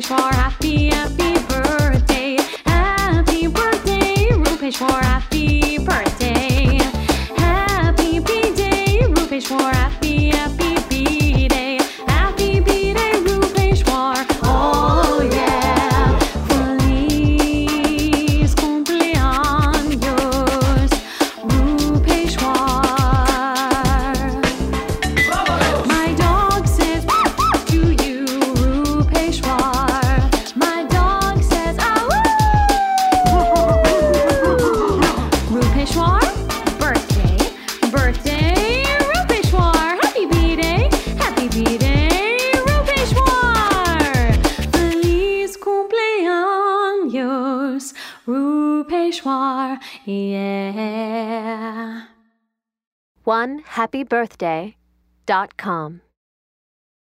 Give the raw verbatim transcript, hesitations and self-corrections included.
Rupeshwar, happy, happy birthday. Happy birthday, Rupeshwar, happy birthday. Happy B-Day, Rupeshwar, happy, happy B-Day. Happy B-Day, Rupeshwar, oh yeah. Feliz cumpleaños, Rupeshwar. My dog says to you, Rupeshwar. My dog says, ah woo! Rupeshwar, birthday, birthday, Rupeshwar. Happy B-Day, happy B-Day, Rupeshwar. Feliz cumpleaños, Rupeshwar, yeah. one happy birthday dot com